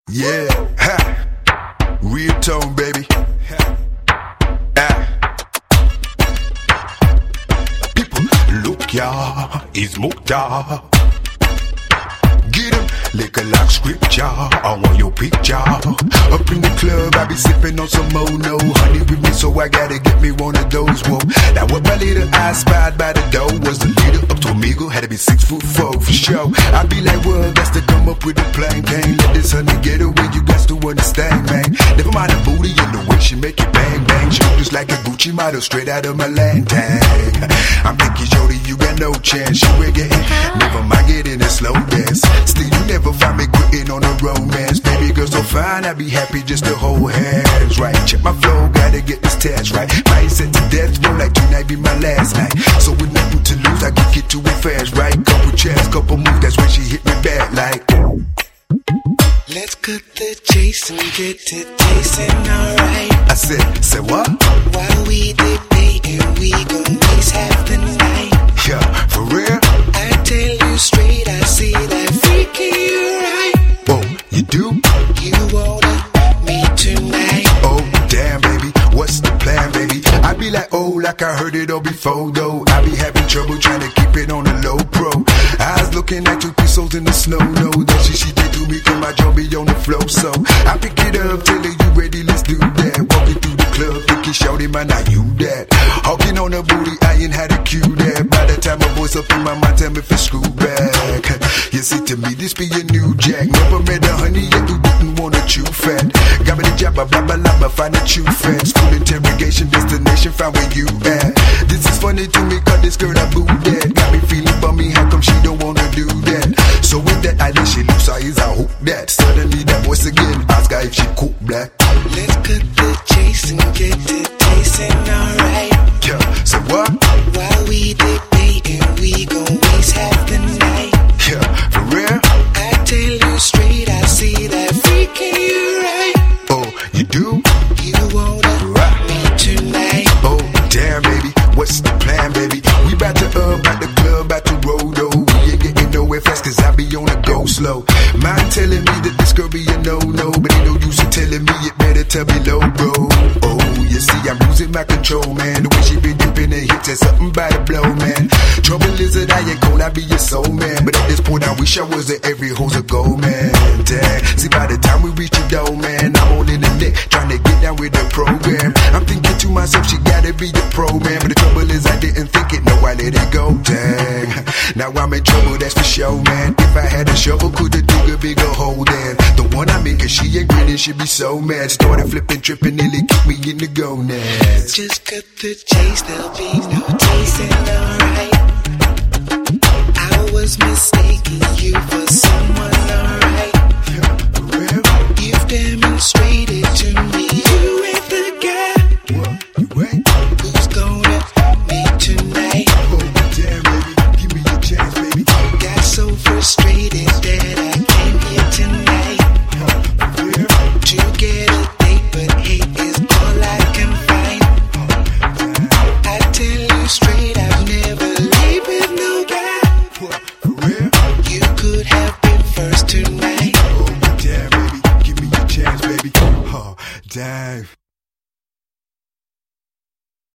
Yeah, ha. Real tone, baby. People, look, y'all, it's Mukhtar. Get him, liquor like scripture, I want your picture. Up in the club, I be sipping on some Mono. Honey with me, so I gotta get me one of those. Whoa, now what my little eye spied by the door was the leader up to Amigo. Had to be 6'4" for sure. I be like, well, that's to come up with a plan. Can't let this honey get away, you got to understand, man. Never mind the booty and the way she make it bang, bang. Shoulders like a Gucci model, straight out of my land tag. I'm thinking, Jody, you got no chance. You ain't getting, never mind getting a slow dance. Still, you never find me quitting on a romance. Baby girl so fine, I be happy just to hold hands, right? Check my flow, gotta get this test right. Mindset to death row, like tonight be my last night. So with nothing to lose, I can get to it fast, right? Couple chats, couple moves, that's when she hit me back like. Let's cut the chase and get to tasting alright. I said what? While we debating, we gon' waste half the night. Yeah, for real? I tell you straight, I see that freaking you right. Oh, you do? You wanna me tonight? Oh, damn, baby, what's the plan, baby? I be like, oh, like I heard it all before, though. I be having trouble trying to keep it on the low pro. I was looking at 2 pesos in the snow, no, that she did do me, cause my jaw be on the flow, so I pick it up, tell her you ready, let's do that. Walking through the club, thinking, shouty, man, now you that. Hawking on the booty, I ain't had a cue that. By the time my voice up in my mind, tell me if it's screw back. You see, to me, this be a new jack. Never met a honey yet who didn't want to chew fat. Got me the job, blah, blah, blah, find a chew fat. School interrogation, destination, found where you at. This is funny to me, cause this girl I boo that. Got me feeling bummy, how come she don't wanna do that? So with that, I let she loose, I is I hope that. Suddenly that voice again, ask her if she cook black. Let's cut the chase and get to tasting alright. Yeah, so what? While we debating, we gon' waste half the night. Yeah, for real? I tell you straight, I see that freaking you right. Oh, you do? You wanna me tonight? Oh, damn, baby, what's the plan, baby? We bout to at the club, bout to roll, though. We ain't getting nowhere fast, cause I be on the go slow. Mind telling me that this girl be a no-no, but ain't no use in telling me it better tell me low, bro. Oh, you see, I'm losing my control, man. The way she been dipping the hits, there's something by the blow, man. Trouble is that I ain't cold, I be your soul, man. But at this point, I wish I was at every hoe's a gold, man. Dang, see, by the time we reach the door, man, I'm all in the net, trying to get down with the program. I'm thinking to myself, she gotta be the pro, man. But the trouble is, I didn't think it, no, I let it go, dang. Now I'm in trouble, that's for sure, man. If I had a shovel, could've dig a bigger hole, then the one I make, cause she ain't grinning, she be so mad. Started flipping, tripping, nearly kicked me in the gonads. Just cut the chase, there'll be no tasting alright. I was mistaken, you